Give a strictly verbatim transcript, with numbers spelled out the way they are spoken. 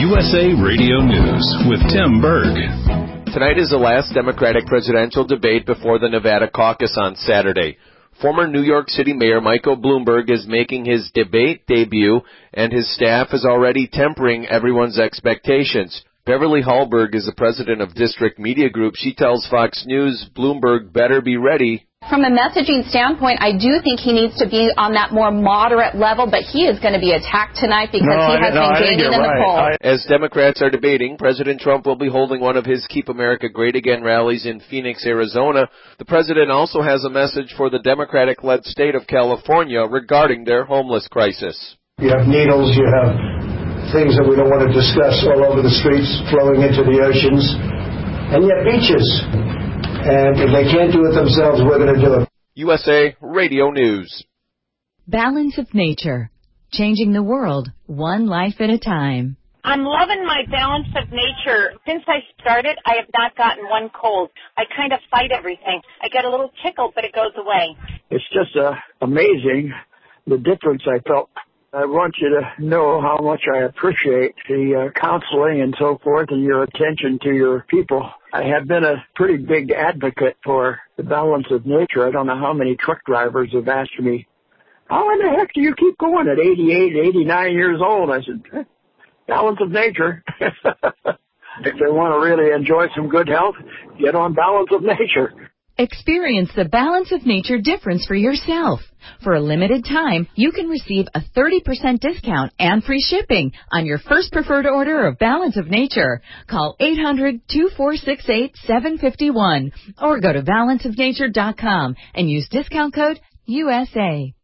U S A Radio News with Tim Berg. Tonight is the last Democratic presidential debate before the Nevada caucus on Saturday. Former New York City Mayor Michael Bloomberg is making his debate debut, and his staff is already tempering everyone's expectations. Beverly Hallberg is the president of District Media Group. She tells Fox News Bloomberg better be ready. From a messaging standpoint, I do think he needs to be on that more moderate level, but he is going to be attacked tonight because no, he has no, been gaining in right. the polls. As Democrats are debating, President Trump will be holding one of his Keep America Great Again rallies in Phoenix, Arizona. The president also has a message for the Democratic-led state of California regarding their homeless crisis. You have needles, you have things that we don't want to discuss all over the streets, flowing into the oceans, and yet beaches. And if they can't do it themselves, we're going to do it. U S A Radio News. Balance of Nature. Changing the world, one life at a time. I'm loving my Balance of Nature. Since I started, I have not gotten one cold. I kind of fight everything. I get a little tickle, but it goes away. It's just uh, amazing the difference I felt. I want you to know how much I appreciate the uh, counseling and so forth and your attention to your people. I have been a pretty big advocate for the Balance of Nature. I don't know how many truck drivers have asked me, how in the heck do you keep going at eighty-eight, eighty-nine years old? I said, Balance of Nature. If they want to really enjoy some good health, get on Balance of Nature. Experience the Balance of Nature difference for yourself. For a limited time, you can receive a thirty percent discount and free shipping on your first preferred order of Balance of Nature. Call eight hundred, two four six eight, seven five one or go to balance of nature dot com and use discount code U S A.